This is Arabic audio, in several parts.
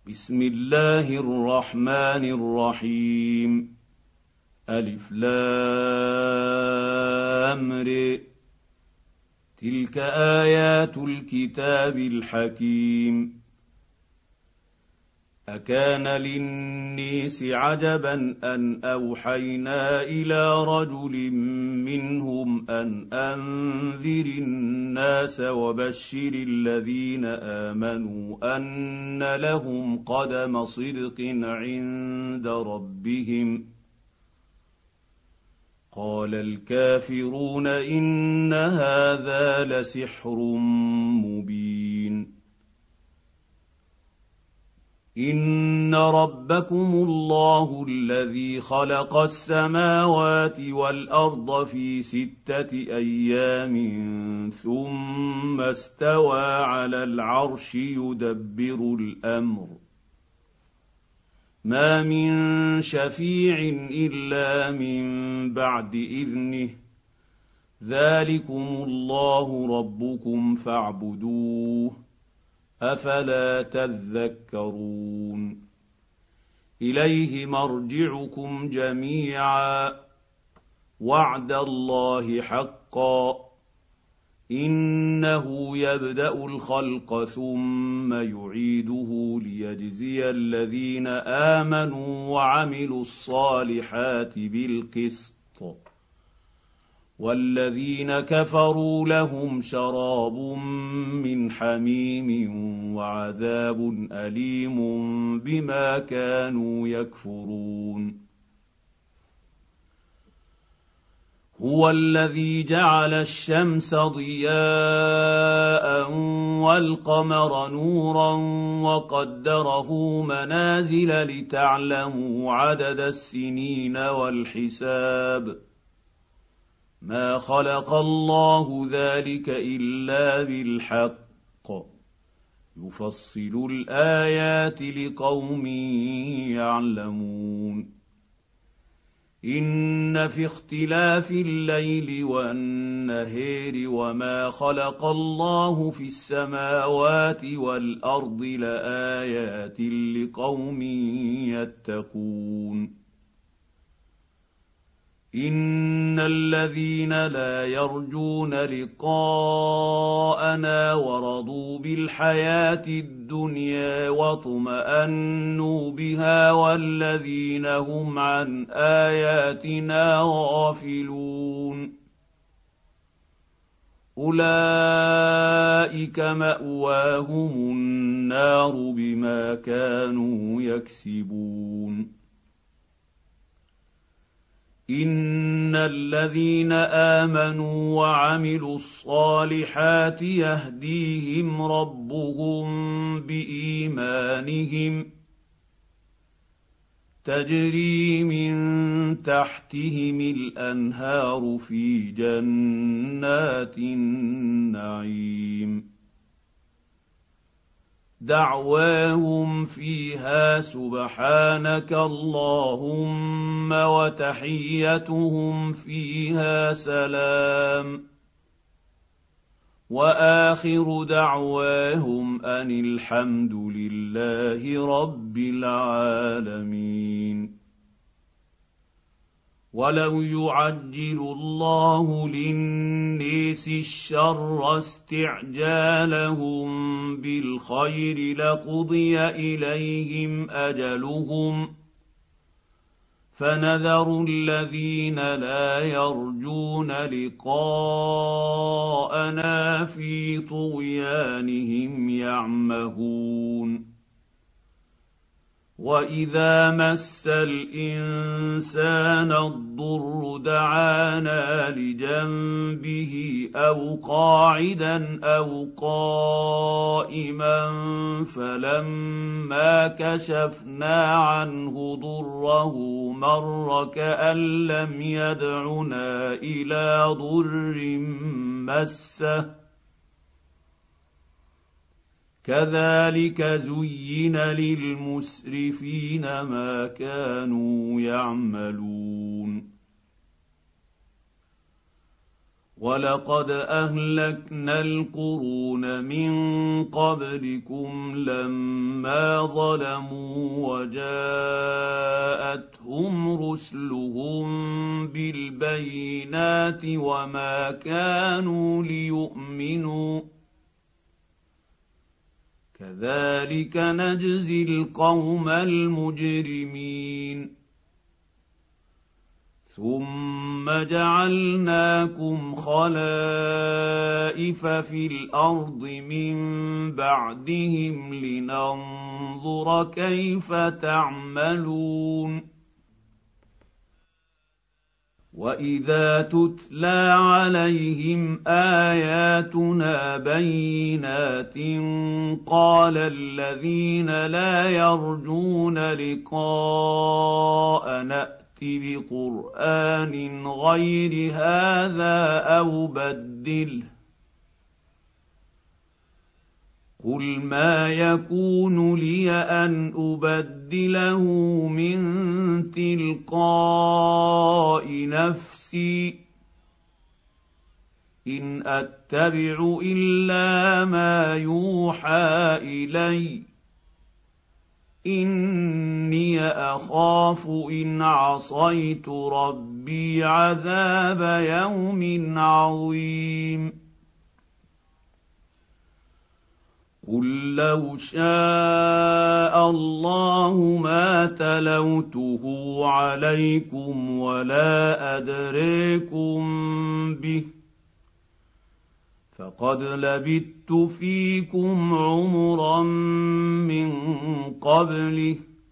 بسم الله الرحمن الرحيم ألف لام ر تلك آيات الكتاب الحكيم أكان للناس عجبا أن أوحينا إلى رجل منهم أن أنذر الناس وبشر الذين آمنوا أن لهم قدم صدق عند ربهم قال الكافرون إن هذا لسحر مبين إن ربكم الله الذي خلق السماوات والأرض في 6 أيام ثم استوى على العرش يدبر الأمر ما من شفيع إلا من بعد إذنه ذلكم الله ربكم فاعبدوه أفلا تذكرون إليه مرجعكم جميعا وعد الله حقا إنه يبدأ الخلق ثم يعيده ليجزي الذين آمنوا وعملوا الصالحات بالقسط والذين كفروا لهم شراب من حميم وعذاب أليم بما كانوا يكفرون هو الذي جعل الشمس ضياء والقمر نورا وقدره منازل لتعلموا عدد السنين والحساب ما خلق الله ذلك إلا بالحق يفصل الآيات لقوم يعلمون إن في اختلاف الليل والنهار وما خلق الله في السماوات والأرض لآيات لقوم يتقون إن الذين لا يرجون لقاءنا ورضوا بالحياة الدنيا واطمأنوا بها والذين هم عن آياتنا غافلون أولئك مأواهم النار بما كانوا يكسبون إن الذين آمنوا وعملوا الصالحات يهديهم ربهم بإيمانهم تجري من تحتهم الأنهار في جنات النعيم دعواهم فيها سبحانك اللهم وتحيتهم فيها سلام وآخر دعواهم أن الحمد لله رب العالمين ولو يعجل الله للناس الشر استعجالهم بالخير لقضي إليهم أجلهم فنذر الذين لا يرجون لقاءنا في طغيانهم يعمهون وإذا مس الإنسان الضر دعانا لجنبه أو قاعدا أو قائما فلما كشفنا عنه ضره مر كأن لم يدعنا إلى ضر مسه كذلك زين للمسرفين ما كانوا يعملون ولقد اهلكنا القرون من قبلكم لما ظلموا وجاءتهم رسلهم بالبينات وما كانوا ليؤمنوا كذلك نجزي القوم المجرمين ثم جعلناكم خلائف في الارض من بعدهم لننظر كيف تعملون واذا تتلى عليهم اياتنا بينات قال الذين لا يرجون لقاءنا بقرآن غير هذا أو بدله قل ما يكون لي أن أبدله من تلقاء نفسي إن أتبع إلا ما يوحى إلي إني أخاف إن عصيت ربي عذاب يوم عظيم قل لو شاء الله ما تلوته عليكم ولا أدريكم به فقد لبثت فيكم عمرا من قبله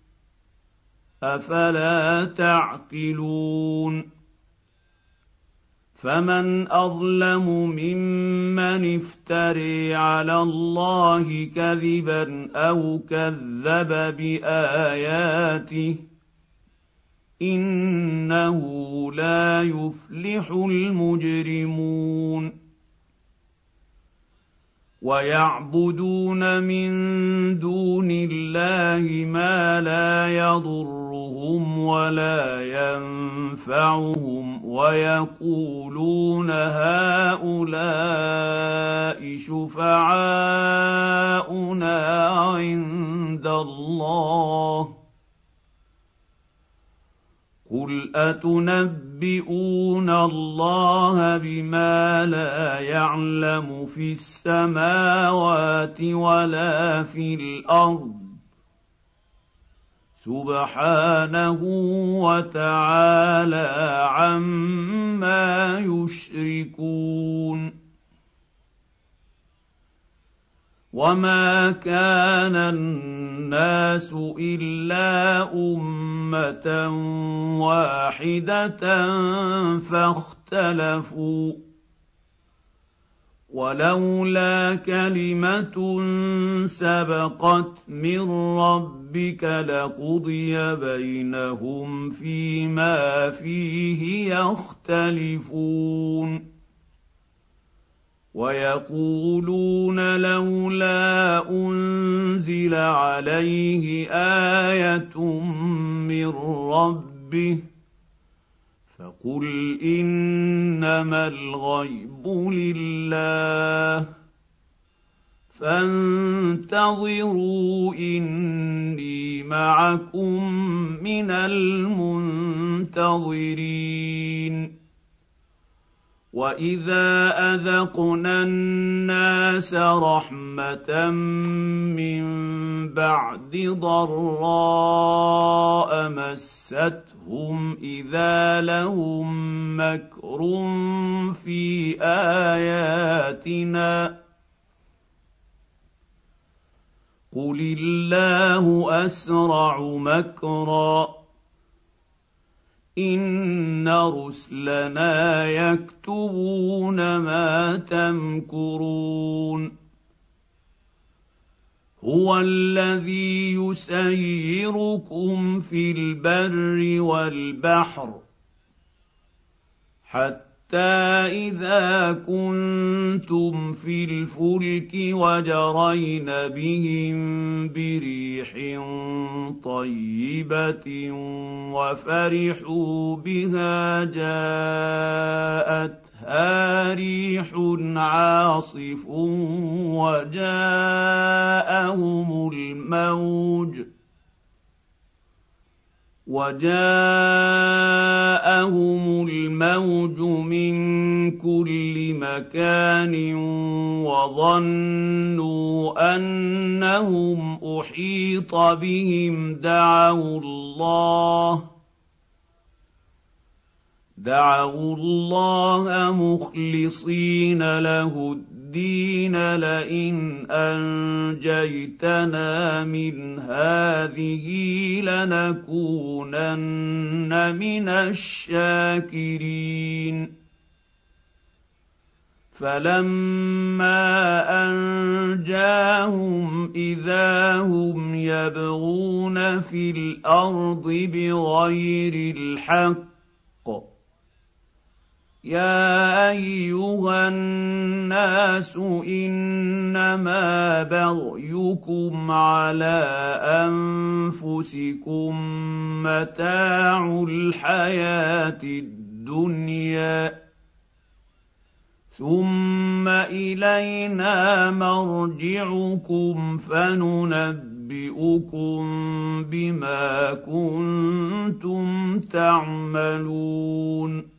أفلا تعقلون فمن أظلم ممن افتري على الله كذبا أو كذب بآياته إنه لا يفلح المجرمون ويعبدون من دون الله ما لا يضرهم ولا ينفعهم ويقولون هؤلاء شفعاؤنا عند الله قل أتنبئون الله بما لا يعلم في السماوات ولا في الأرض سبحانه وتعالى عما يشركون وما كان الناس إلا أمة واحدة فاختلفوا ولولا كلمة سبقت من ربك لقضي بينهم فيما فيه يختلفون ويقولون لولا أنزل عليه آية من ربه فقل إنما الغيب لله فانتظروا إني معكم من المنتظرين وإذا أذقنا الناس رحمة من بعد ضراء مستهم إذا لهم مكر في آياتنا قل الله أسرع مكرا إن رسلنا يكتبون ما تمكرون هو الذي يسيركم في البر والبحر حتى إذا كنتم في الفلك وجرين بهم بريح طيبة وفرحوا بها جاءتها ريح عاصف وجاءهم الموج من كل مكان وظنوا أنهم أحيط بهم دعوا الله مخلصين له الدين لئن أنجيتنا من هذه لنكونن من الشاكرين فلما أنجاهم إذا هم يبغون في الأرض بغير الحق يا أيها الناس إنما بغيكم على أنفسكم متاع الحياة الدنيا ثم إلينا مرجعكم فننبئكم بما كنتم تعملون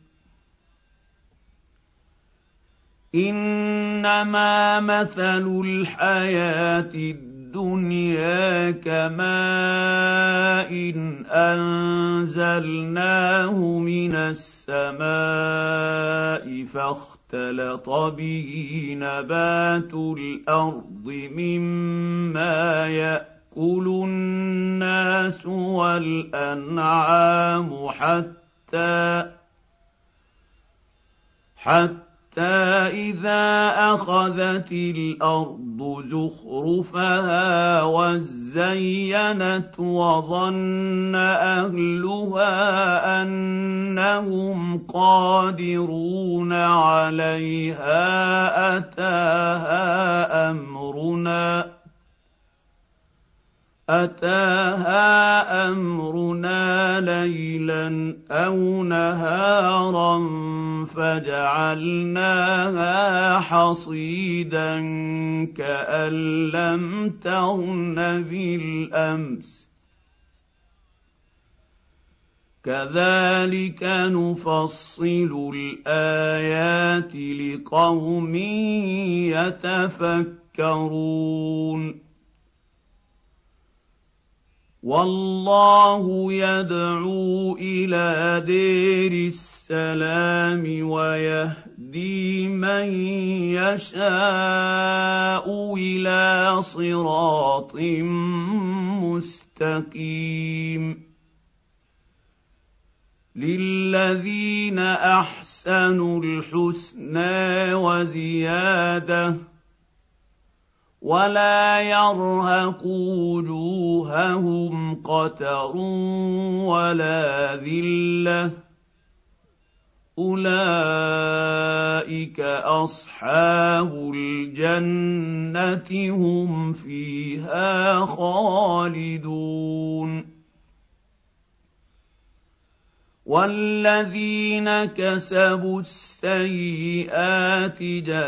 إنما مثل الحياة الدنيا كماء أنزلناه من السماء فاختلط به نبات الأرض مما يأكل الناس والأنعام حتى إذا أخذت الأرض زخرفها وزينت وظن أهلها أنهم قادرون عليها أتاها أمرنا ليلا أو نهارا فجعلناها حصيدا كأن لم تغن بالأمس كذلك نفصل الآيات لقوم يتفكرون والله يدعو إلى دير السلام ويهدي من يشاء إلى صراط مستقيم للذين أحسنوا الحسنى وزيادة ولا يرهق وجوههم قتر ولا ذلة أولئك أصحاب الجنة هم فيها خالدون والذين كسبوا السيئات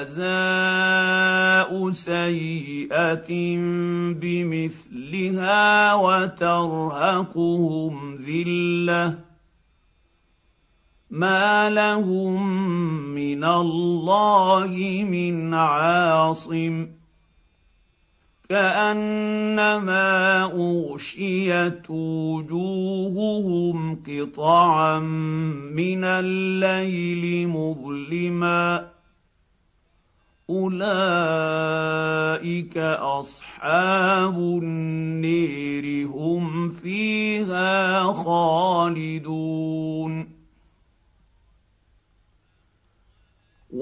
جزاء سيئة بمثلها وترهقهم ذلة ما لهم من الله من عاصم كأنما أغشيت وجوههم قطعا من الليل مظلما أولئك أصحاب النير هم فيها خالدون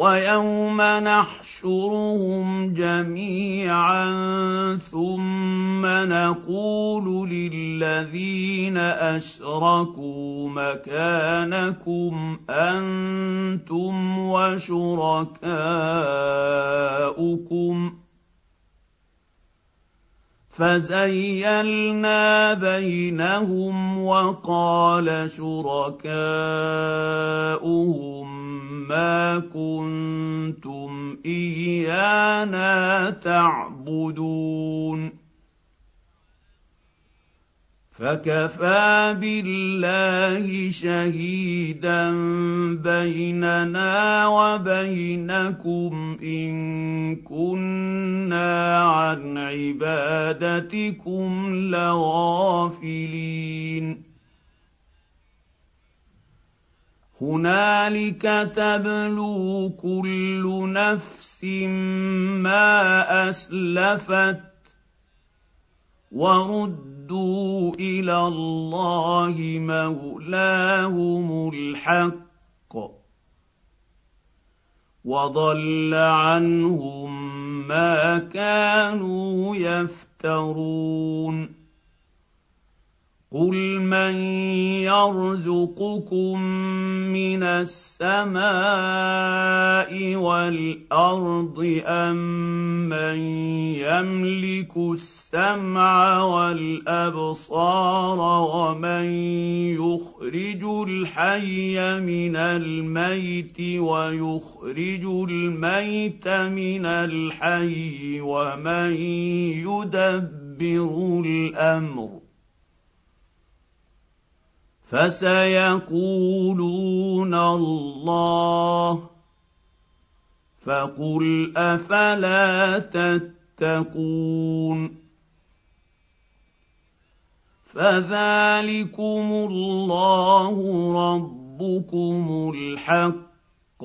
ويوم نحشرهم جميعا ثم ثم نقول للذين أشركوا مكانكم أنتم وشركاؤكم فزيلنا بينهم وقال شركاؤهم ما كنتم إيانا تعبدون فكفى بالله شهيدا بيننا وبينكم إن كنا عن عبادتكم لغافلين هنالك تبلو كل نفس ما أسلفت وردوا إلى الله مولاهم الحق وضل عنهم ما كانوا يفترون قل من يرزقكم من السماء والأرض أمن يملك السمع والأبصار ومن يخرج الحي من الميت ويخرج الميت من الحي ومن يدبر الأمر فسيقولون الله فقل أفلا تتقون فذلكم الله ربكم الحق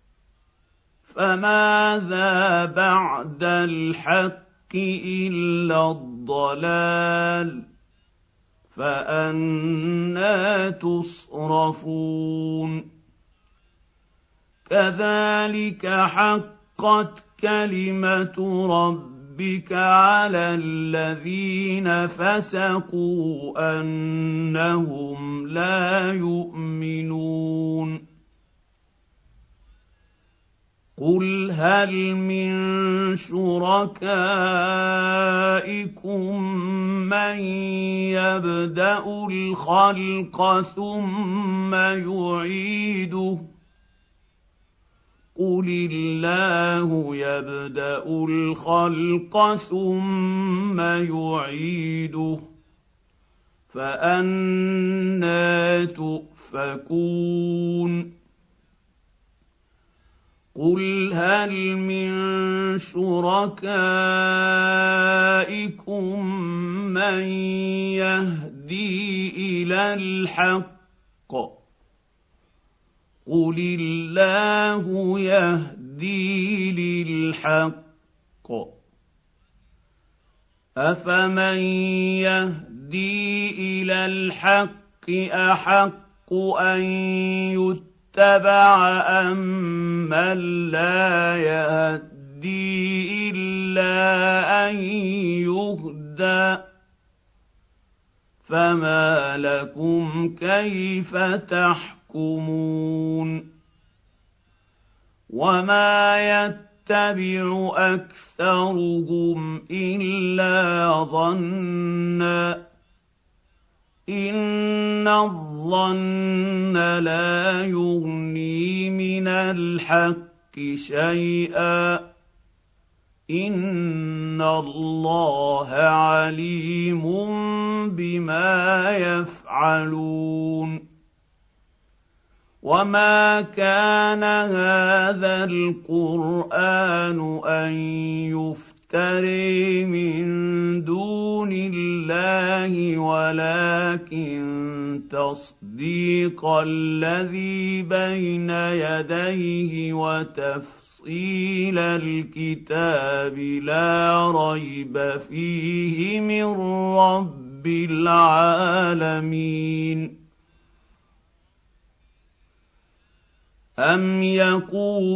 فماذا بعد الحق إلا الضلال فأنى تصرفون كذلك حقت كلمة ربك على الذين فسقوا أنهم لا يؤمنون قل هل من شركائكم من يبدأ الخلق ثم يعيده قل الله يبدأ الخلق ثم يعيده فأنى تؤفكون قل هل من شركائكم من يهدي إلى الحق قل الله يهدي للحق أفمن يهدي إلى الحق أحق أن يتبع أمن لا يهدي إلا أن يهدى فما لكم كيف تحكمون وما يتبع أكثرهم إلا ظنا إن الظن لا يغني من الحق شيئا إن الله عليم بما يفعلون وما كان هذا القرآن أن يفتري من دون الله ولكن تصديق الذي بين يديه وتفصيل الكتاب لا ريب فيه من رب العالمين أم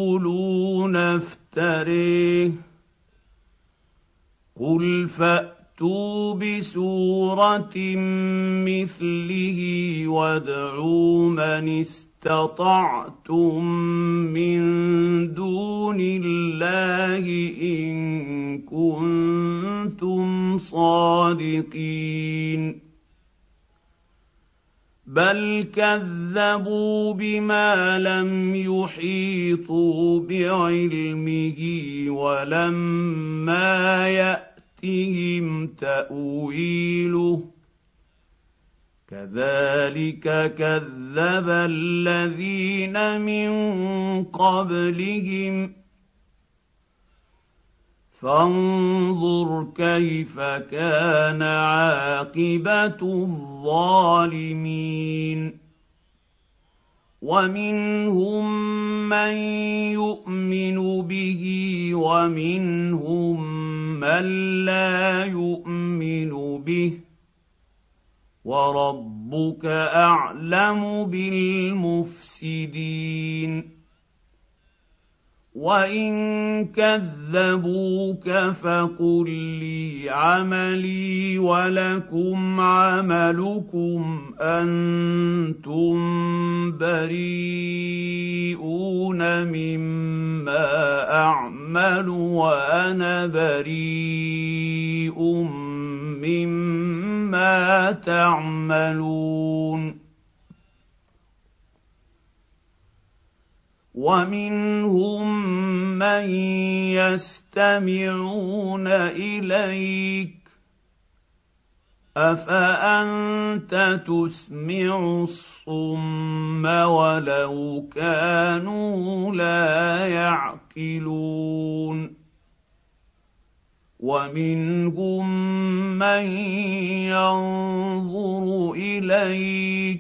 يقولون افتريه قل فأتوا فَأْتُوا بِسُورَةٍ مِّثْلِهِ وَادْعُوا مَنِ اسْتَطَعْتُم مِّن دُونِ اللَّهِ إِن كُنتُمْ صَادِقِينَ بَلْ كَذَّبُوا بِمَا لَمْ يُحِيطُوا بِعِلْمِهِ وَلَمَّا يَأْتِهِمْ تَأْوِيلُهُ كَذَلِكَ كَذَّبَ الَّذِينَ مِن قَبْلِهِمْ فانظُرْ كَيْفَ كَانَ عَاقِبَةُ الظَّالِمِينَ وَمِنْهُم مَّن يُؤْمِنُ بِهِ وَمِنْهُم مَّن لَّا يُؤْمِنُ بِهِ وَرَبُّكَ أَعْلَمُ بِالْمُفْسِدِينَ وَإِن كَذَّبُوكَ فَقُل لِّي عَمَلِي وَلَكُمْ عَمَلُكُمْ أَنتُم بَرِيئُونَ مِمَّا أَعْمَلُ وَأَنَا بَرِيءٌ مِّمَّا تَعْمَلُونَ وَمِنْهُم مَّن يَسْتَمِعُونَ إِلَيْكَ أَفَأَنتَ تُسْمِعُ الصُّمَّ وَلَوْ كَانُوا لَا يَعْقِلُونَ وَمِنْهُم مَّن يَنظُرُ إِلَيْكَ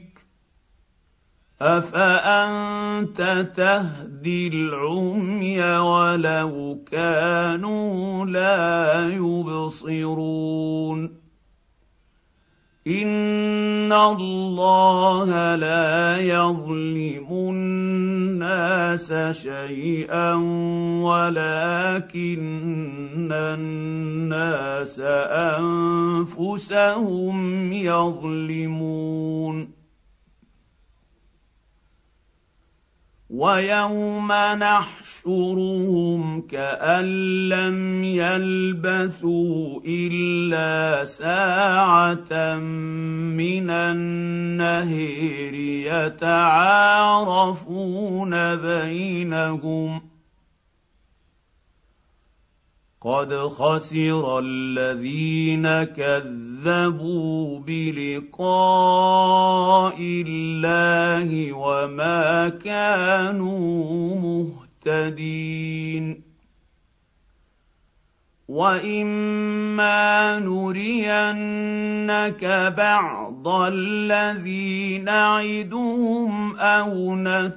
أَفَأَنتَ تَهْدِي الْعُمْيَ وَلَوْ كَانُوا لَا يُبْصِرُونَ إِنَّ اللَّهَ لَا يَظْلِمُ النَّاسَ شَيْئًا وَلَكِنَّ النَّاسَ أَنفُسَهُمْ يَظْلِمُونَ وَيَوْمَ نَحْشُرُهُمْ كَأَن لَّمْ يَلْبَثُوا إِلَّا سَاعَةً مِّنَ النَّهِيرِ يَتَعَارَفُونَ بَيْنَهُمْ قَدْ خَسِرَ الَّذِينَ كَذَّبُوا بِلِقَاءِ اللَّهِ وَمَا كَانُوا مُهْتَدِينَ وَإِمَّا نُرِيَنَّكَ بَعْضَ الَّذِي نَعِدُهُمْ أَوْ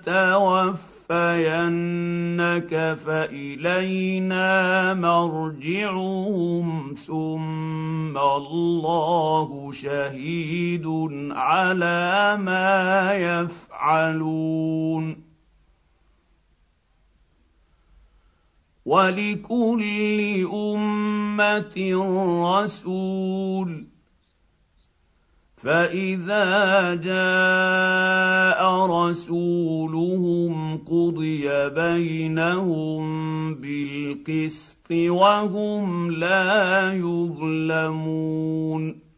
نَتَوَفَّيَنَّكَ فَإِلَيْنَا مَرْجِعُهُمْ ثُمَّ اللَّهُ شَهِيدٌ عَلَىٰ مَا يَفْعَلُونَ وَلِكُلِّ أُمَّةٍ رَّسُولٌ فَإِذَا جَاءَ رَسُولُهُمْ قُضِيَ بَيْنَهُم بِالْقِسْطِ وَهُمْ لَا يُظْلَمُونَ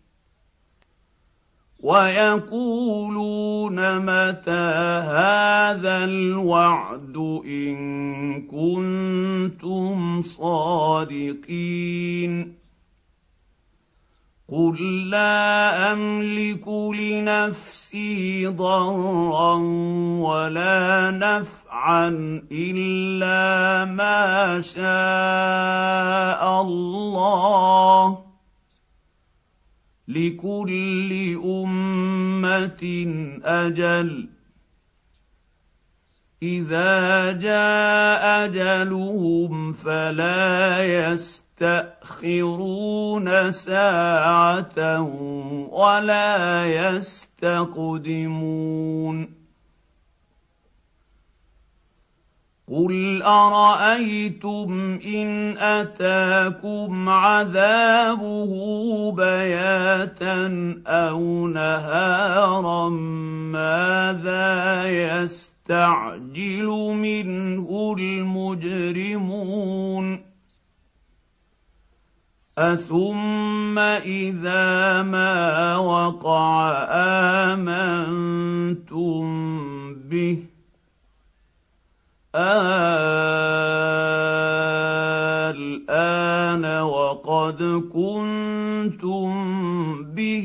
وَيَقُولُونَ مَتَىٰ هَٰذَا الْوَعْدُ إِن كُنتُمْ صَادِقِينَ قُل لَّا أَمْلِكُ لِنَفْسِي ضَرًّا وَلَا نَفْعًا إِلَّا مَا شَاءَ اللَّهُ ۗ لِكُلِّ أُمَّةٍ أَجَلٌ ۚ إِذَا جَاءَ أَجَلُهُمْ فَلَا يَسْتَأْخِرُونَ سَاعَةً وَلَا يَسْتَقْدِمُونَ قل أرأيتم إن أتاكم عذابه بياتا أو نهارا ماذا يستعجل منه المجرمون أثم إذا ما وقع آمنتم به الآن وقد كنتم به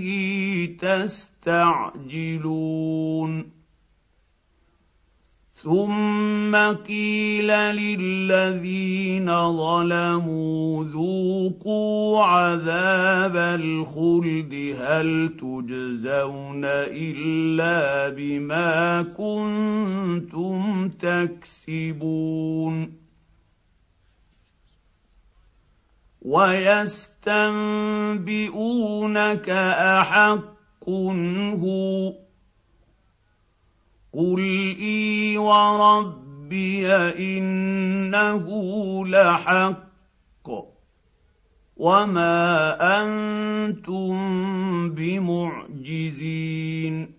تستعجلون ثم قيل للذين ظلموا ذوقوا عذاب الخلد هل تجزون إلا بما كنتم تكسبون ويستنبئونك أحق هو قل إي وربي إنه لحق وما أنتم بمعجزين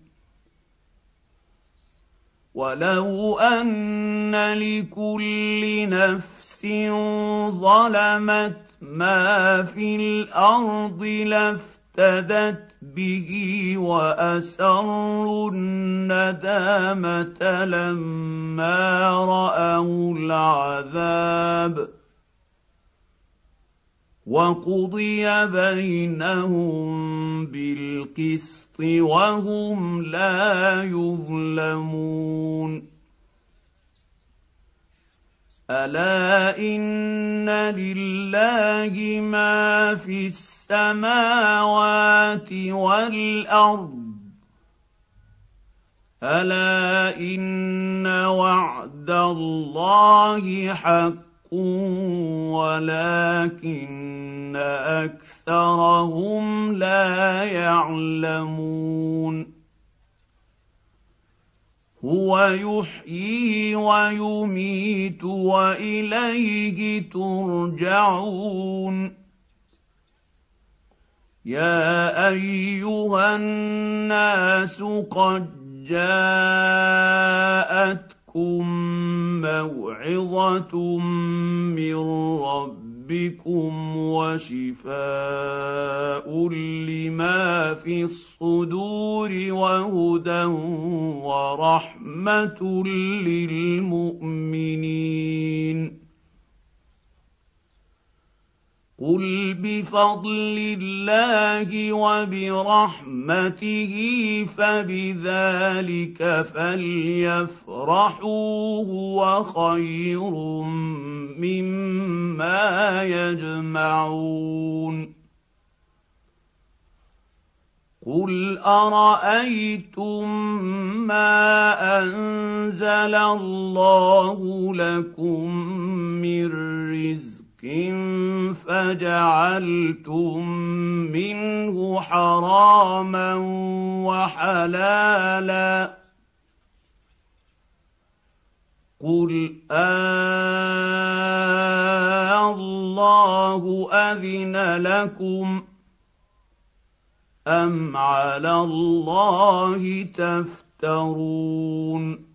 ولو أن لكل نفس ظلمت ما في الأرض لافتدت به وأسروا الندامة لما رأوا العذاب وقضي بينهم بالقسط وهم لا يظلمون ألا إن لله ما في السماوات والأرض ألا إن وعد الله حق ولكن أكثرهم لا يعلمون هو يحيي ويميت وإليه ترجعون يا أيها الناس قد جاءتكم موعظة من ربكم وشفاء لما في الصدور وهدى ورحمة للمؤمنين قل بفضل الله وبرحمته فبذلك فليفرحوا هو خير مما يجمعون قل أرأيتم ما أنزل الله لكم من رزق فجعلتم منه حراما وحلالا قل الله أذن لكم أم على الله تفترون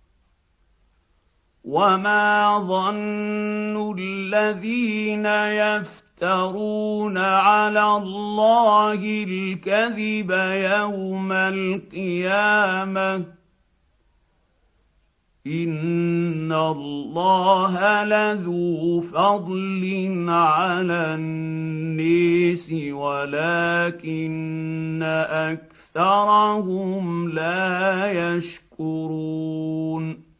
وما ظن الذين يفترون على الله الكذب يوم القيامة إن الله لذو فضل على الناس ولكن أكثرهم لا يشكرون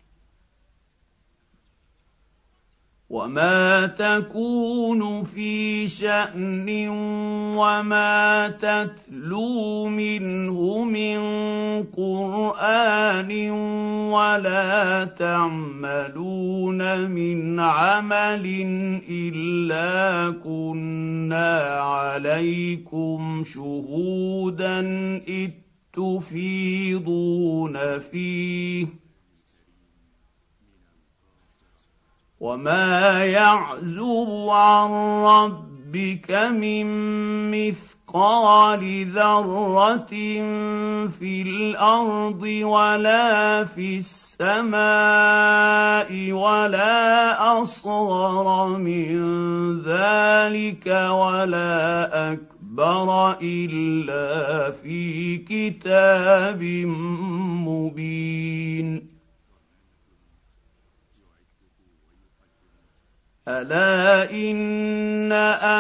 وما تكون في شأن وما تتلو منه من قرآن ولا تعملون من عمل إلا كنا عليكم شهودا إذ تفيضون فيه وما يعزب عن ربك من مثقال ذره في الارض ولا في السماء ولا اصغر من ذلك ولا اكبر الا في كتاب مبين الا ان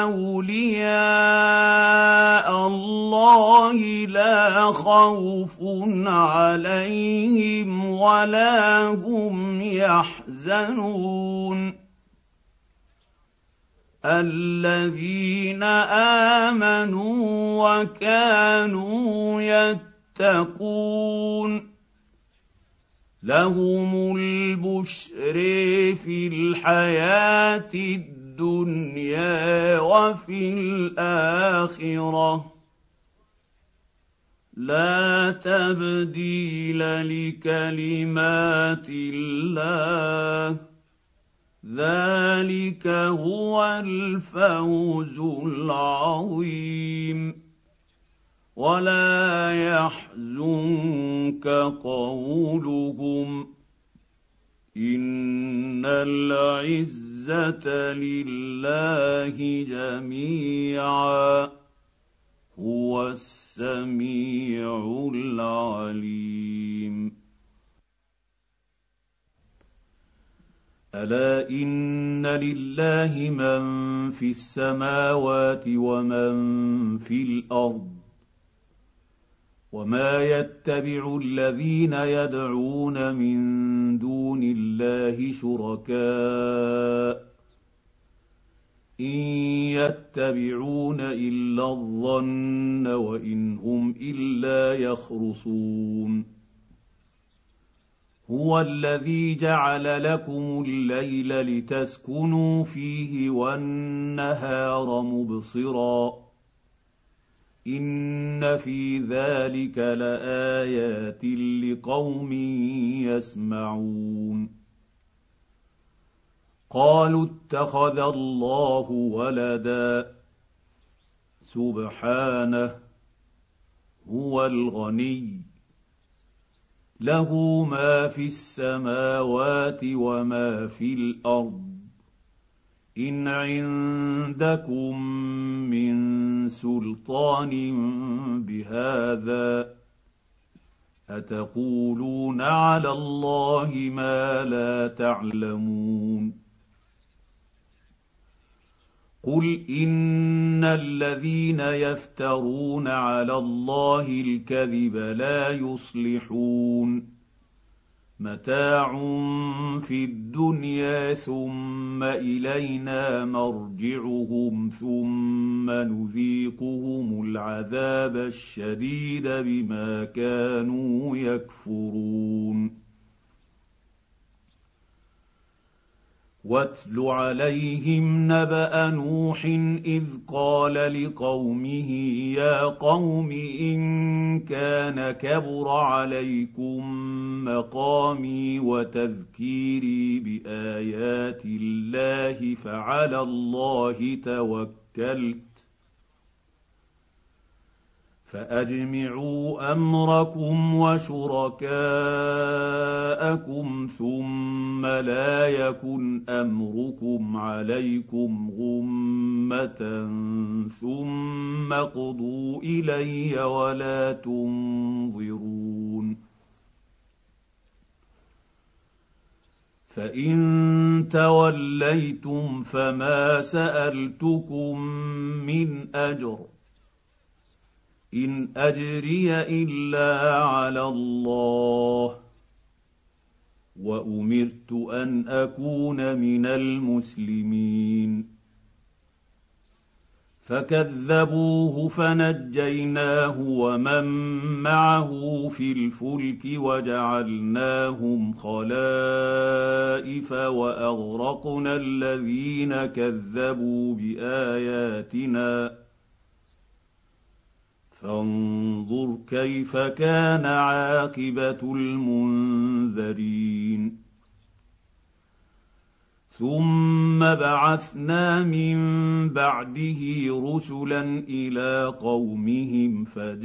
اولياء الله لا خوف عليهم ولا هم يحزنون الذين امنوا وكانوا يتقون لهم البشر في الحياه الدنيا وفي الاخره لا تبديل لكلمات الله ذلك هو الفوز العظيم ولا يحزنك قولهم ان العزه لله جميعا هو السميع العليم الا ان لله من في السماوات ومن في الارض وما يتبع الذين يدعون من دون الله شركاء ان يتبعون الا الظن وان هم الا يخرصون هو الذي جعل لكم الليل لتسكنوا فيه والنهار مبصرا ان في ذلك لايات لقوم يسمعون قالوا اتخذ الله ولدا سبحانه هو الغني له ما في السماوات وما في الارض ان عندكم من سلطان بهذا اتقولون على الله ما لا تعلمون قل ان الذين يفترون على الله الكذب لا يصلحون متاع في الدنيا ثم الينا مرجعهم ثم نذيقهم العذاب الشديد بما كانوا يكفرون واتل عليهم نبأ نوح إذ قال لقومه يا قوم إن كان كبر عليكم مقامي وتذكيري بآيات الله فعلى الله توكلت فأجمعوا أمركم وشركاءكم ثم لا يكن أمركم عليكم غمة ثم اقضوا إلي ولا تنظرون فإن توليتم فما سألتكم من أجر إن أجري إلا على الله وأمرت أن أكون من المسلمين فكذبوه فنجيناه ومن معه في الفلك وجعلناهم خلائف وأغرقنا الذين كذبوا بآياتنا فانظر كيف كان عاقبة المنذرين ثم بعثنا من بعده رسلا إلى قومهم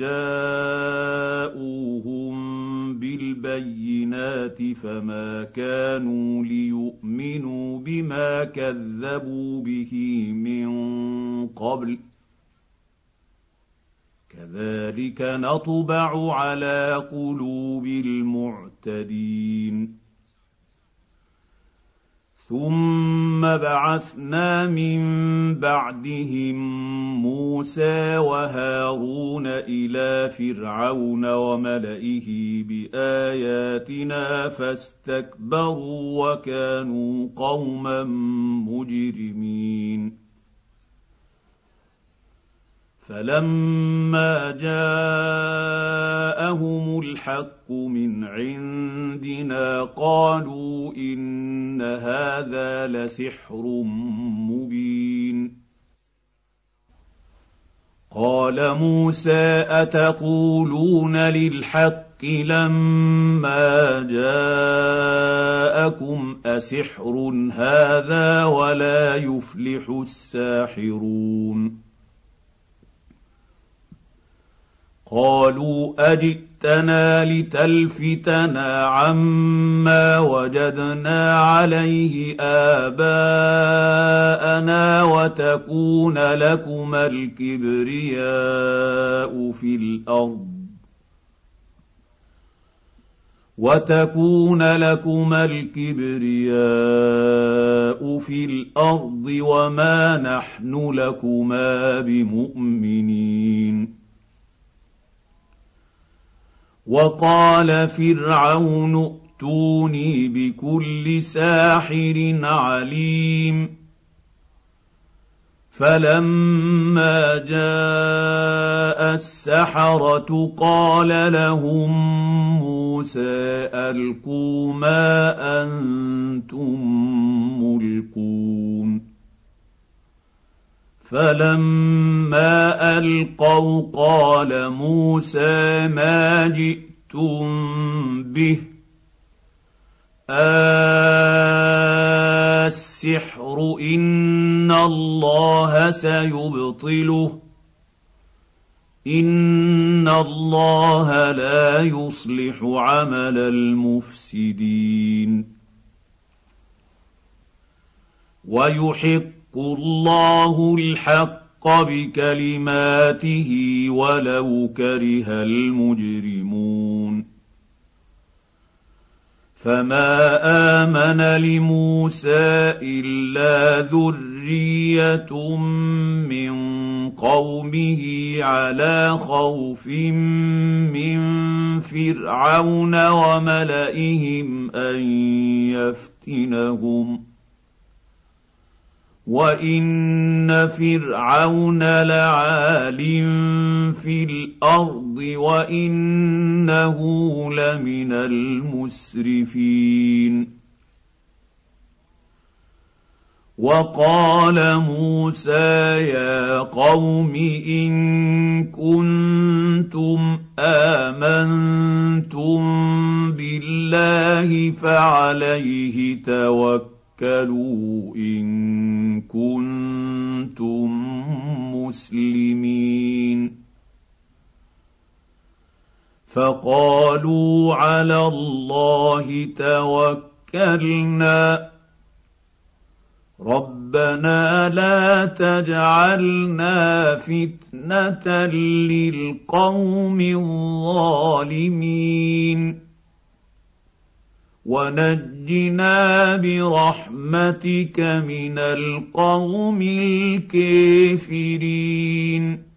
فجاءوهم بالبينات فما كانوا ليؤمنوا بما كذبوا به من قبل كذلك نطبع على قلوب المعتدين ثم بعثنا من بعدهم موسى وهارون إلى فرعون وملئه بآياتنا فاستكبروا وكانوا قوما مجرمين فلما جاءهم الحق من عندنا قالوا إن هذا لسحر مبين قال موسى أتقولون للحق لما جاءكم أسحر هذا ولا يفلح الساحرون قالوا أجئتنا لتلفتنا عما وجدنا عليه آباءنا وتكون لكما الكبرياء في الأرض وما نحن لكما بمؤمنين وقال فرعون ائتوني بكل ساحر عليم فلما جاء السحرة قال لهم موسى ألقوا ما أنتم ملقون فلما ألقوا قال موسى ما جئتم به السحر إن الله سيبطله إن الله لا يصلح عمل المفسدين ويحق الله الحق بكلماته ولو كره المجرمون فما آمن لموسى إلا ذرية من قومه على خوف من فرعون وملئهم أن يفتنهم وإن فرعون لعال في الأرض وإنه لمن المسرفين وقال موسى يا قوم إن كنتم آمنتم بالله فعليه توكلوا إن كنتم مسلمين فقالوا على الله توكلنا ربنا لا تجعلنا فتنة للقوم الظالمين ونجنا برحمتك من القوم الكافرين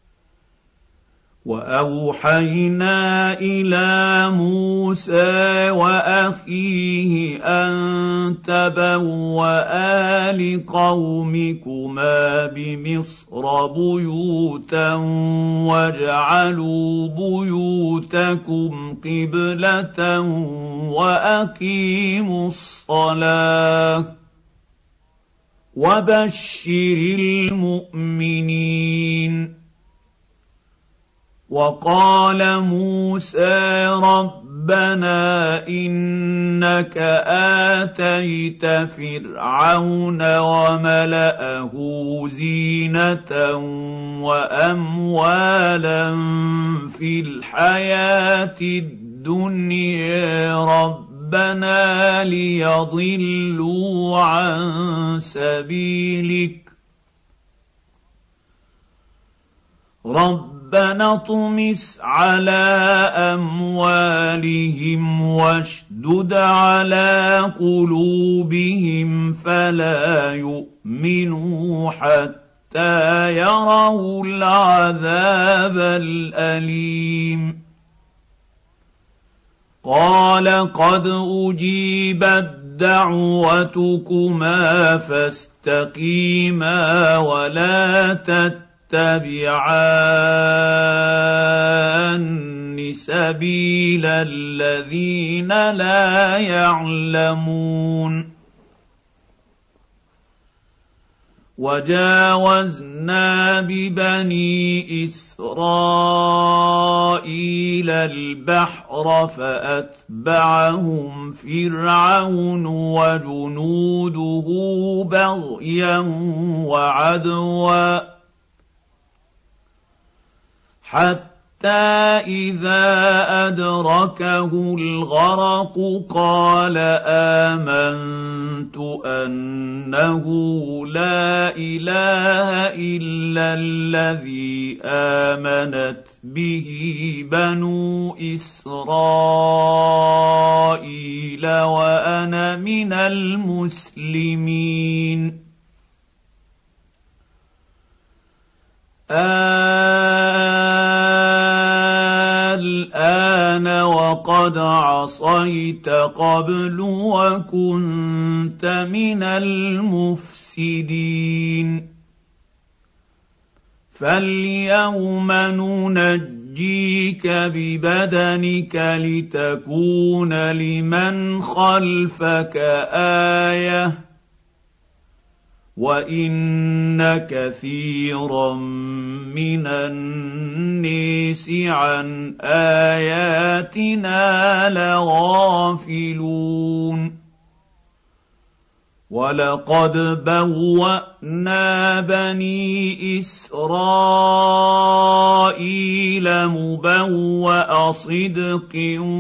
وأوحينا إلى موسى وأخيه أن تبوآ لقومكما بمصر بيوتا واجعلوا بيوتكم قبلة وأقيموا الصلاة وبشر المؤمنين وقال موسى ربنا إنك آتيت فرعون وملأه زينة وأموالا في الحياة الدنيا ربنا ليضلوا عن سبيلك ربنا اطمس على أموالهم واشدد على قلوبهم فلا يؤمنوا حتى يروا العذاب الأليم قال قد أجيبت دعوتكما فاستقيما ولا تتبعان سبيل الذين لا يعلمون وجاوزنا ببني إسرائيل البحر فأتبعهم فرعون وجنوده بغيا وعدوا حتى إذا أدركه الغرق قال آمنت أنه لا إله إلا الذي آمنت به بنو إسرائيل وأنا من المسلمين الآن وقد عصيت قبل وكنت من المفسدين فاليوم ننجيك ببدنك لتكون لمن خلفك آية وإن كثيرا من الناس عن آياتنا لغافلون ولقد بوأنا بني إسرائيل مبوأ صدق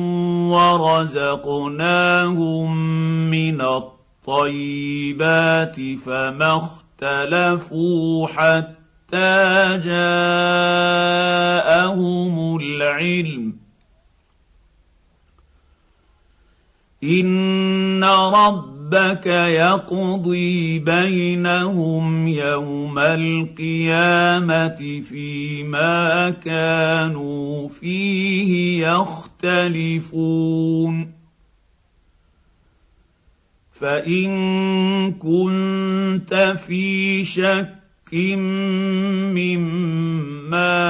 ورزقناهم من الطيبات فما اختلفوا حتى جاءهم العلم إن ربك يقضي بينهم يوم القيامة فيما كانوا فيه يختلفون فإن كنت في شك مما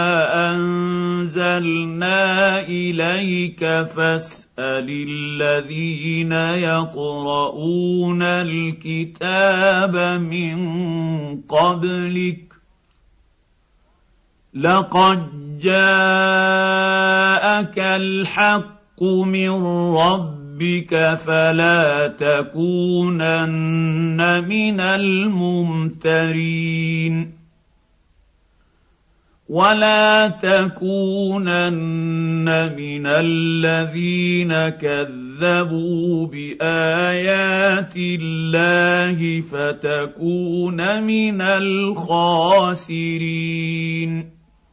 أنزلنا إليك فاسأل الذين يقرؤون الكتاب من قبلك لقد جاءك الحق من ربك فلا تكونن من الممترين ولا تكونن من الذين كذبوا بآيات الله فتكون من الخاسرين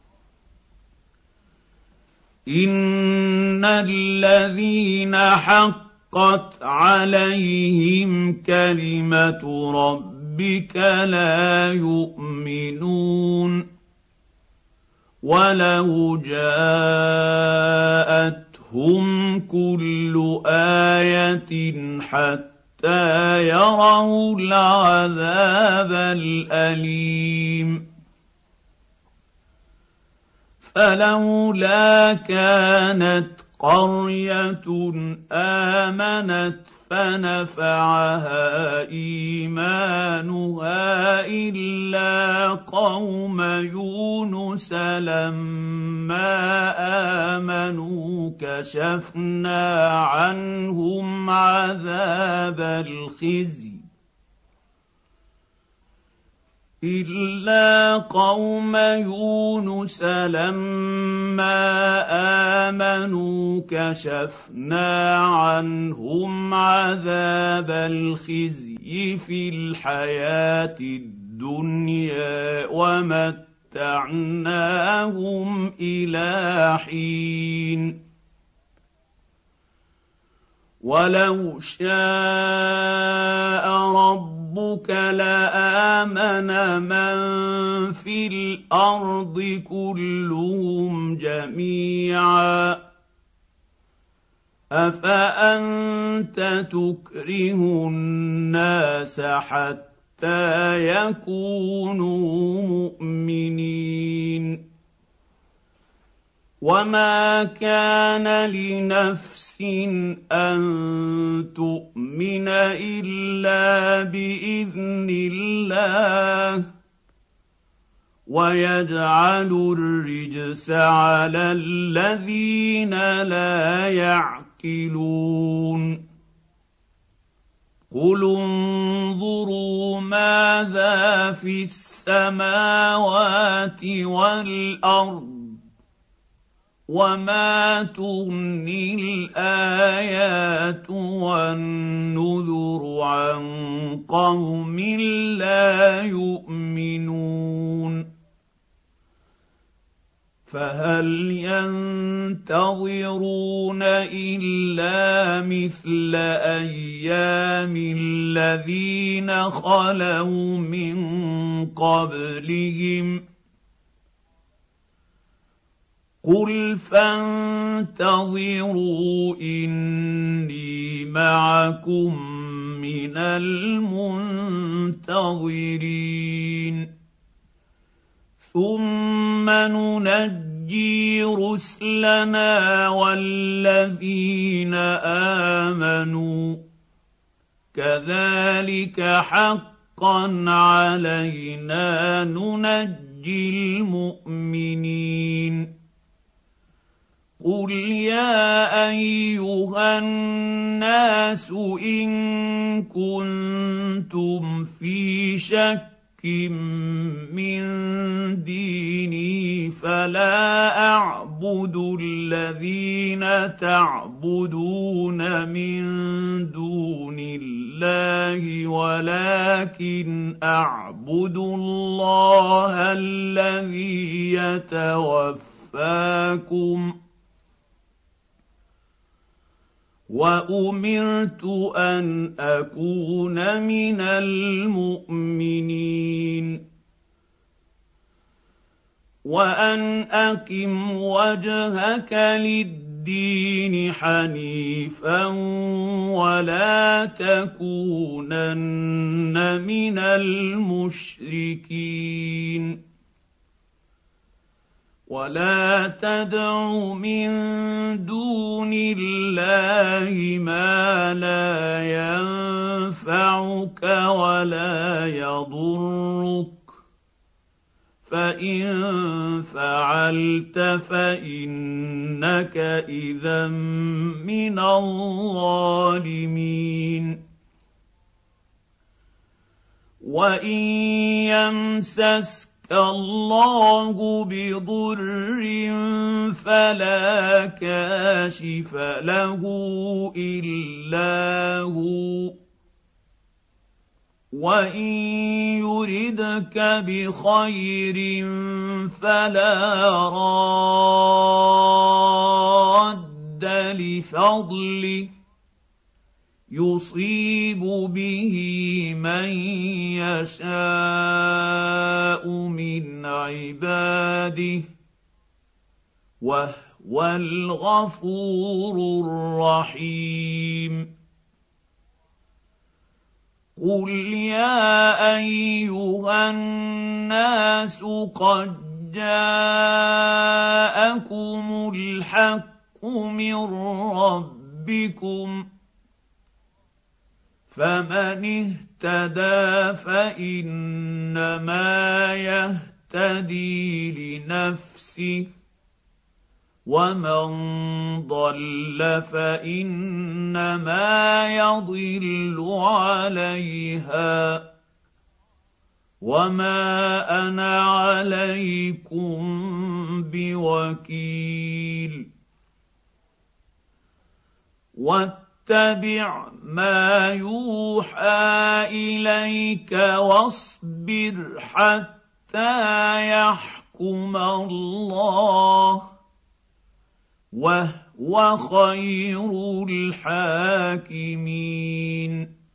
إن الذين حقت عليهم كلمة ربك لا يؤمنون ولو جاءتهم كل آية حتى يروا العذاب الأليم فلولا كانت قريه امنت فنفعها ايمانها الا قوم يونس لما امنوا كشفنا عنهم عذاب الخزي إلا قوم يونس لما آمنوا كشفنا عنهم عذاب الخزي في الحياة الدنيا ومتعناهم إلى حين ولو شاء ربك لآمن من في الأرض كلهم جميعا أفأنت تكره الناس حتى يكونوا مؤمنين وما كان لنفس أن تؤمن إلا بإذن الله ويجعل الرجس على الذين لا يعقلون قل انظروا ماذا في السماوات والأرض وما تغني الآيات والنذر عن قوم لا يؤمنون فهل ينتظرون إلا مثل أيام الذين خلوا من قبلهم قل فانتظروا إني معكم من المنتظرين ثم ننجي رسلنا والذين آمنوا كذلك حقا علينا ننجي المؤمنين قل يا أيها الناس إن كنتم في شك من ديني فلا أعبد الذين تعبدون من دون الله ولكن أعبد الله الذي يتوفاكم وأمرت أن أكون من المؤمنين وأن أقم وجهك للدين حنيفا ولا تكونن من المشركين ولا تدع من دون الله ما لا ينفعك ولا يضرك فإن فعلت فإنك إذا من الظالمين وإن يمسسك الله بضر فلا كاشف له إلا هو وإن يردك بخير فلا راد لفضله يصيب به من يشاء من عباده وهو الغفور الرحيم قل يا أيها الناس قد جاءكم الحق من ربكم فمن اهتدى فانما يهتدي لنفسه ومن ضل فانما يضل عليها وما انا عليكم بوكيل واتبع ما يوحى اليك واصبر حتى يحكم الله وهو خير الحاكمين